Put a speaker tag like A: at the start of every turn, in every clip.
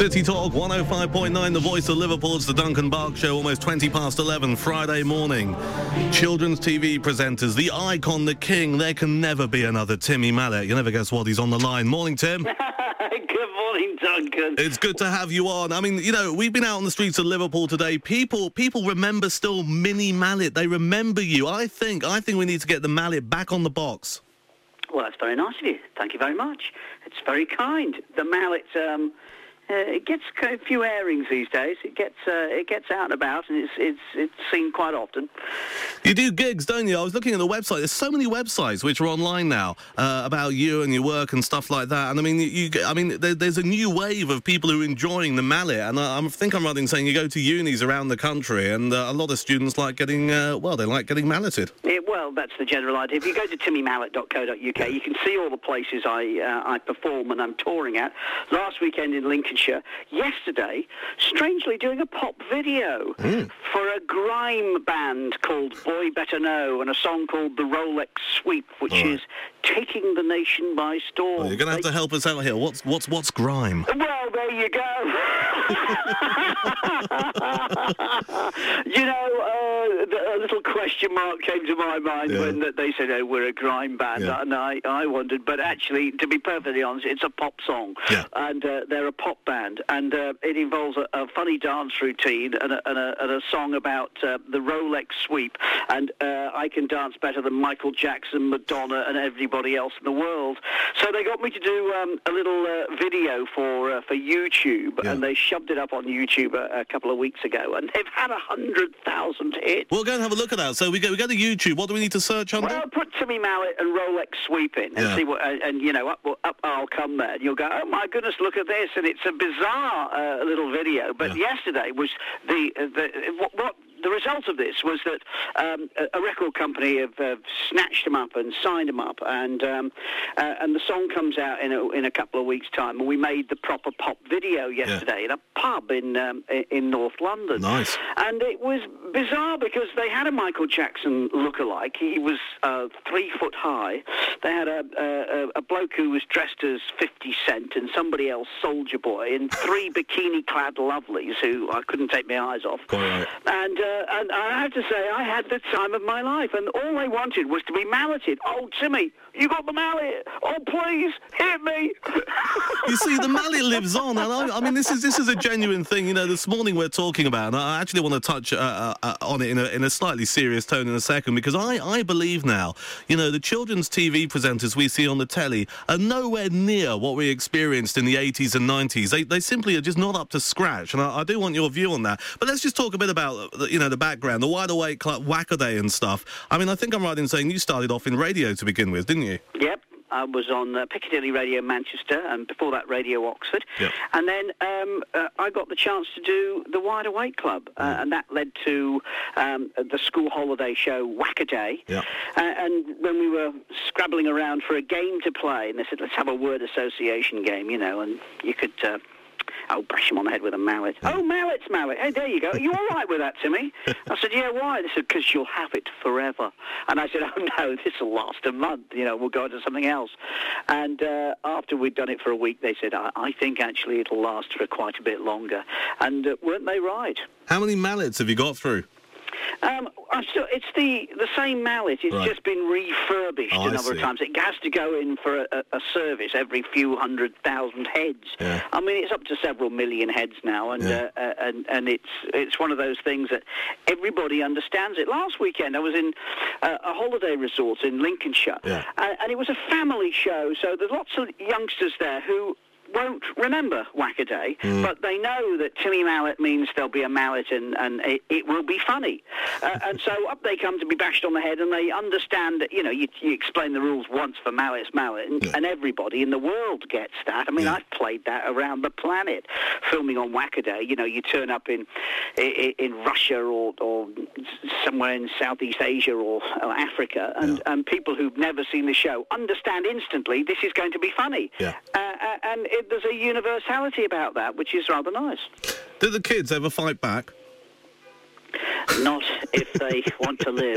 A: City Talk 105.9, the voice of Liverpool. It's the Duncan Bark Show, almost 20 past 11, Friday morning. Children's TV presenters, the icon, the king. There can never be another Timmy Mallett. You never guess what, he's on the line. Morning, Tim.
B: Good morning, Duncan.
A: It's good to have you on. I mean, you know, we've been out on the streets of Liverpool today. People remember still Mini Mallett. They remember you. I think we need to get the Mallet back on the box.
B: Well, that's very nice of you. Thank you very much. It's very kind. The Mallet, it gets a few airings these days. It gets out and about, and it's seen quite often.
A: You do gigs, don't you? I was looking at the website. There's so many websites which are online now about you and your work and stuff like that. And I mean, there's a new wave of people who are enjoying the Mallet. And I think I'm right in saying you go to unis around the country, and a lot of students like getting getting malleted.
B: Well, that's the general idea. If you go to timmymallett.co.uk, you can see all the places I perform and I'm touring at. Last weekend in Lincolnshire. Yesterday, strangely doing a pop video for a grime band called Boy Better Know and a song called The Rolex Sweep, which is taking the nation by storm.
A: Well, you're going to have to help us out here. What's grime?
B: Well, there you go. You know, a little question mark came to my mind when they said, "Oh, we're a grime band," and I wondered. But actually, to be perfectly honest, it's a pop song, and they're a pop band, and it involves a funny dance routine and a song about the Rolex Sweep, and I can dance better than Michael Jackson, Madonna, and everybody else in the world. So they got me to do a little video for YouTube, and they shoved it up on YouTube a couple of weeks ago, and they've had 100,000 hits.
A: We'll go and have a look at that. So we go to YouTube. What do we need to search under?
B: Well, put Timmy Mallett and Rolex Sweep in and see what, and you know, up I'll come there. And you'll go, oh my goodness, look at this, and it's a bizarre little video. But yesterday was the result of this was that a record company have snatched him up and signed him up, and the song comes out in a couple of weeks' time. And we made the proper pop video yesterday in a pub in North London.
A: Nice.
B: And it was bizarre because they had a Michael Jackson lookalike. He was 3 foot high. They had a bloke who was dressed as 50 Cent and somebody else, Soulja Boy, and 3 bikini-clad lovelies who I couldn't take my eyes off.
A: Right.
B: And I have to say, I had the time of my life, and all they wanted was to be malleted. Oh, Timmy, you got the mallet. Oh, please, hit me.
A: You see, the mallet lives on, and I mean, this is a genuine thing. You know, this morning we're talking about, and I actually want to touch on it in a slightly serious tone in a second, because I believe now, you know, the children's TV presenters we see on the telly are nowhere near what we experienced in the 80s and 90s. They simply are just not up to scratch, and I do want your view on that. But let's just talk a bit about, you know, the background, the Wide Awake Club, Wackaday and stuff. I mean, I think I'm right in saying you started off in radio to begin with, didn't you?
B: Yep. I was on Piccadilly Radio Manchester, and before that Radio Oxford. Yep. And then I got the chance to do the Wide Awake Club, and that led to the school holiday show Wackaday. Yep. And when we were scrabbling around for a game to play, and they said, let's have a word association game, you know, and you could... brush him on the head with a mallet. Yeah. Oh, mallet's mallet. Hey, there you go. Are you all right with that, Timmy? I said, yeah, why? They said, because you'll have it forever. And I said, oh, no, this will last a month. You know, we'll go on to something else. And after we'd done it for a week, they said, I think actually it'll last for quite a bit longer. And weren't they right?
A: How many mallets have you got through?
B: It's the same mallet. It's just been refurbished a number of times. It has to go in for a service every few 100,000 heads. Yeah. I mean, it's up to several million heads now, and it's one of those things that everybody understands it. Last weekend, I was in a holiday resort in Lincolnshire, and it was a family show. So there's lots of youngsters there who won't remember Wackaday, but they know that Timmy Mallett means there'll be a mallet and it will be funny. And so up they come to be bashed on the head, and they understand that, you know, you explain the rules once for mallet's mallet, and everybody in the world gets that. I mean, I've played that around the planet, filming on Wackaday. You know, you turn up in Russia or somewhere in Southeast Asia or Africa, and people who've never seen the show understand instantly this is going to be funny. Yeah. And there's a universality about that, which is rather nice.
A: Do the kids ever fight back?
B: Not if they want to live.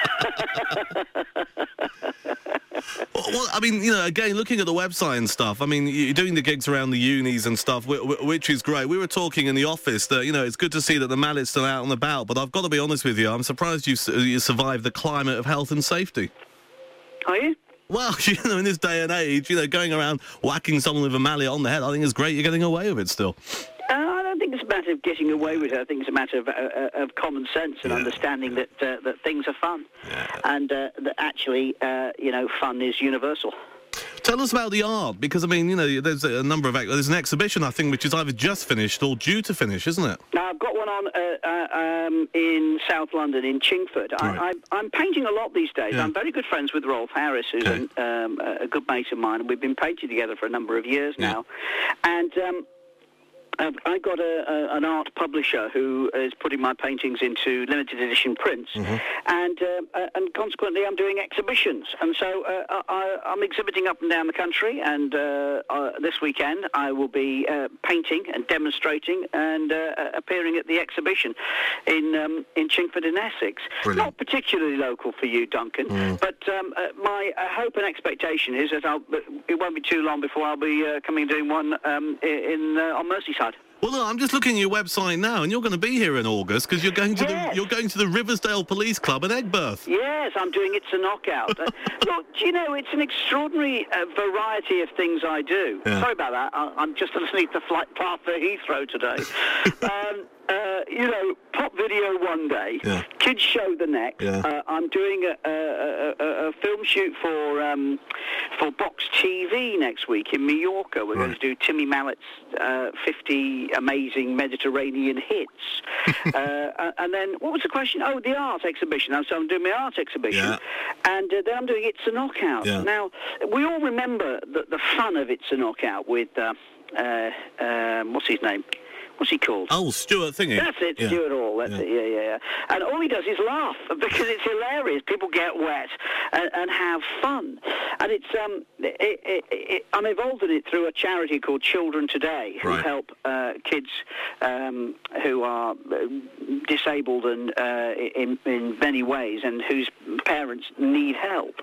A: Well, I mean, again, looking at the website and stuff, I mean, you're doing the gigs around the unis and stuff, which is great. We were talking in the office that, it's good to see that the mallet's still out and about, but I've got to be honest with you, I'm surprised you survived the climate of health and safety.
B: Are you?
A: Well, in this day and age, going around whacking someone with a mallet on the head, I think it's great you're getting away with it still.
B: I don't think it's a matter of getting away with it. I think it's a matter of common sense and understanding that things are fun, and that actually, fun is universal.
A: Tell us about the art, because, I mean, there's a number of... There's an exhibition, I think, which is either just finished or due to finish, isn't it?
B: Now, I've got one on in South London, in Chingford. Right. I'm painting a lot these days. Yeah. I'm very good friends with Rolf Harris, who's a good mate of mine, and we've been painting together for a number of years now. And... I got an art publisher who is putting my paintings into limited edition prints, and consequently I'm doing exhibitions. And so I'm exhibiting up and down the country, and this weekend I will be painting and demonstrating and appearing at the exhibition in Chingford in Essex. Brilliant. Not particularly local for you, Duncan, but my hope and expectation is that it won't be too long before I'll be coming and doing one on Merseyside.
A: Well, look, I'm just looking at your website now, and you're going to be here in August because you're going to the Riversdale Police Club in Aigburth.
B: Yes, I'm doing It's a Knockout. Look, it's an extraordinary variety of things I do. Yeah. Sorry about that. I'm just underneath the flight path for Heathrow today. Pop video one day, kids show the next. Yeah. I'm doing a film shoot for Box TV next week in Mallorca. We're going to do Timmy Mallet's 50 amazing Mediterranean hits. And then, what was the question? Oh, the art exhibition. So I'm doing my art exhibition. And then I'm doing It's a Knockout. Yeah. Now, we all remember the fun of It's a Knockout with, what's his name? What's he called?
A: Oh, Stuart Thingy.
B: That's it, Stuart Hall. That's it. Yeah. And all he does is laugh because it's hilarious. People get wet and have fun, and it's I'm involved in it through a charity called Children Today, who help kids who are disabled and in many ways, and whose parents need help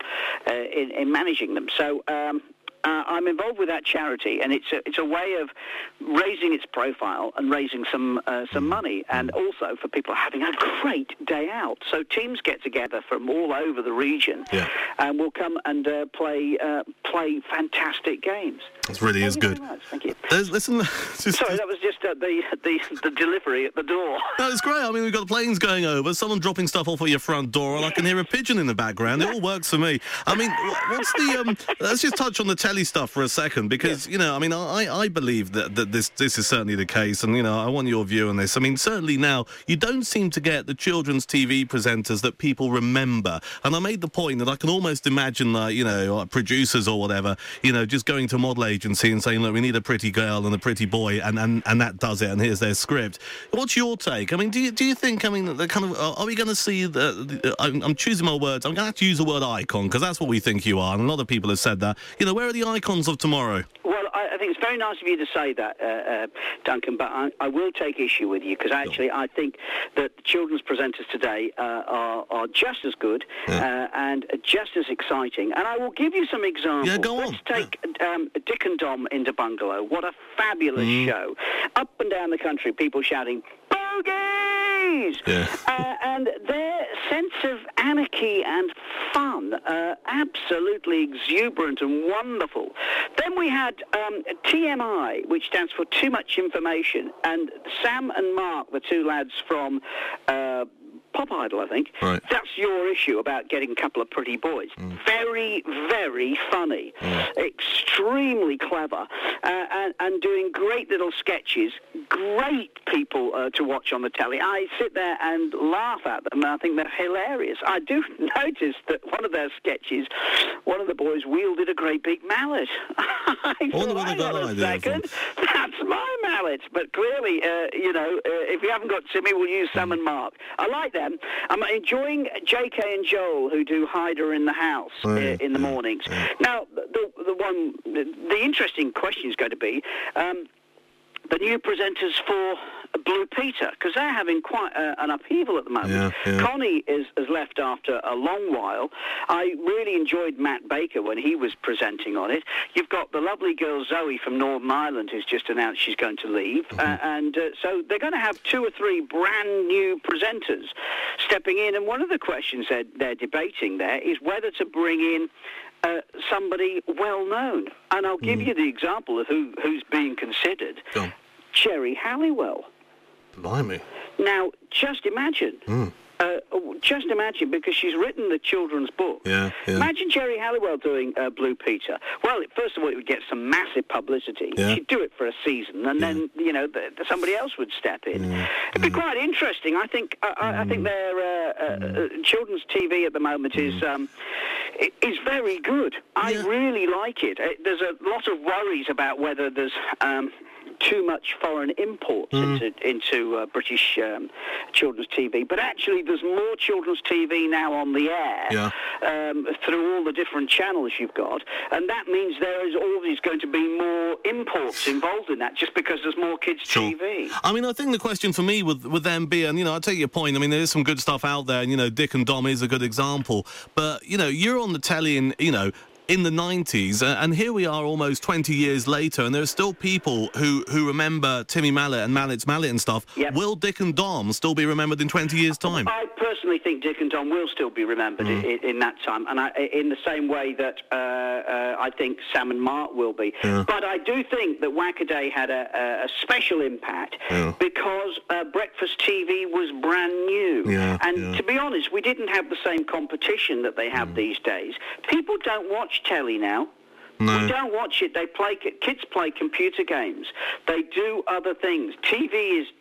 B: in managing them. So. I'm involved with that charity, and it's a way of raising its profile and raising some money, and also for people having a great day out. So teams get together from all over the region, and will come and play fantastic games.
A: It really is good.
B: Thank you.
A: Listen,
B: sorry, that was just the delivery at the door.
A: No, it's great. I mean, we've got planes going over, someone dropping stuff off at your front door, and I can hear a pigeon in the background. It all works for me. I mean, what's the... let's just touch on the telly stuff for a second, because I mean, I believe that this is certainly the case, and I want your view on this. I mean, certainly now you don't seem to get the children's TV presenters that people remember, and I made the point that I can almost imagine producers or whatever just going to a model agency and saying, look, we need a pretty girl and a pretty boy, and that does it, and here's their script. What's your take? I mean, do you think, I mean, the kind of, are we going to see I'm choosing my words, I'm going to have to use the word icon, because that's what we think you are, and a lot of people have said that. Where are the icons of tomorrow?
B: Well, I think it's very nice of you to say that, Duncan, but I will take issue with you, because actually I think that children's presenters today are just as good and just as exciting. And I will give you some examples.
A: Yeah, go on.
B: Let's take Dick and Dom into Bungalow. What a fabulous show. Up and down the country, people shouting, bogeys! Yeah. And their sense of anarchy and fun, absolutely exuberant and wonderful. Then we had TMI, which stands for Too Much Information, and Sam and Mark, the two lads from Pop Idol, I think. Right. That's your issue about getting a couple of pretty boys. Very, very funny. Extremely clever. And doing great little sketches. Great people to watch on the telly. I sit there and laugh at them, and I think they're hilarious. I do notice that one of their sketches, one of the boys wielded a great big mallet. I thought, hang on a second, that's my mallet. But clearly, if you haven't got Timmy, we'll use Sam and Mark. I like them. I'm enjoying JK and Joel, who do Hyder in the House in the mornings. Now, the interesting question is going to be the new presenters for Blue Peter, because they're having quite an upheaval at the moment. Connie has left after a long while. I really enjoyed Matt Baker when he was presenting on it. You've got the lovely girl Zoe from Northern Ireland who's just announced she's going to leave. So they're going to have 2 or 3 brand new presenters stepping in. And one of the questions they're debating there is whether to bring in somebody well-known. And I'll give you the example of who's being considered. Geri Halliwell.
A: Blimey.
B: Now, just imagine. Just imagine, because she's written the children's book. Imagine Geri Halliwell doing Blue Peter. Well, first of all, it would get some massive publicity. She'd do it for a season, and then, somebody else would step in. It'd be quite interesting. I think their children's TV at the moment is very good. I really like it. There's a lot of worries about whether there's too much foreign imports into British children's TV, but actually there's more children's TV now on the air through all the different channels you've got, and that means there is always going to be more imports involved in that, just because there's more kids' TV.
A: I mean, I think the question for me with them being, I take your point. I mean, there is some good stuff out there, and Dick and Dom is a good example, but you're on the telly in the 90s, and here we are almost 20 years later, and there are still people who remember Timmy Mallett and Mallett's Mallet and stuff. Will Dick and Dom still be remembered in 20 years' time?
B: I personally think Dick and Dom will still be remembered in that time, and in the same way that I think Sam and Mark will be. But I do think that Wackaday had a special impact because breakfast TV was brand new. To be honest, we didn't have the same competition that they have these days. People don't watch telly now. We don't watch it. Kids play computer games. They do other things. TV is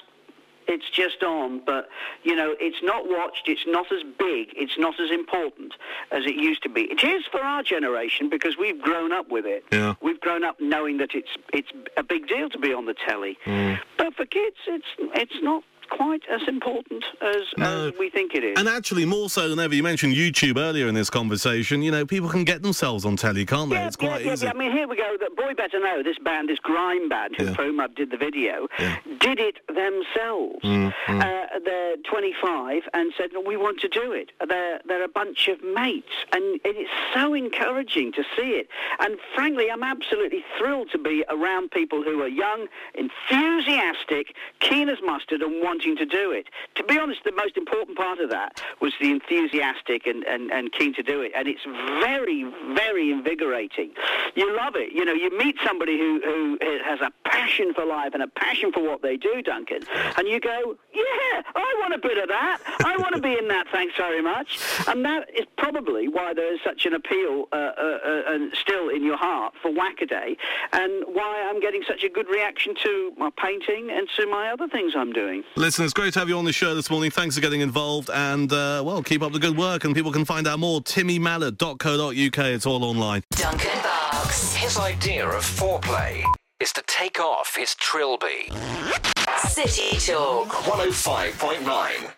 B: just on, but it's not watched. It's not as big. It's not as important as it used to be. It is for our generation because we've grown up with it. We've grown up knowing that it's a big deal to be on the telly. But for kids, it's not quite as important as we think it is.
A: And actually, more so than ever, you mentioned YouTube earlier in this conversation, people can get themselves on telly, can't they? It's quite easy.
B: I mean, here we go. The Boy Better Know, this grime band, for whom I did the video, did it themselves. They're 25 and said, we want to do it. They're a bunch of mates, and it is so encouraging to see it. And frankly, I'm absolutely thrilled to be around people who are young, enthusiastic, keen as mustard, and wanting to do it. To be honest, the most important part of that was the enthusiastic and keen to do it, and it's very, very invigorating. You love it. You meet somebody who has a passion for life and a passion for what they do, Duncan, and you go, yeah, I want a bit of that. I want to be in that, thanks very much. And that is probably why there is such an appeal still in your heart for Wackaday, and why I'm getting such a good reaction to my painting and to my other things I'm doing.
A: Listen, it's great to have you on the show this morning. Thanks for getting involved, and, keep up the good work, and people can find out more, timmymallet.co.uk. It's all online.
C: Duncan Bucks. His idea of foreplay is to take off his trilby. City Talk 105.9.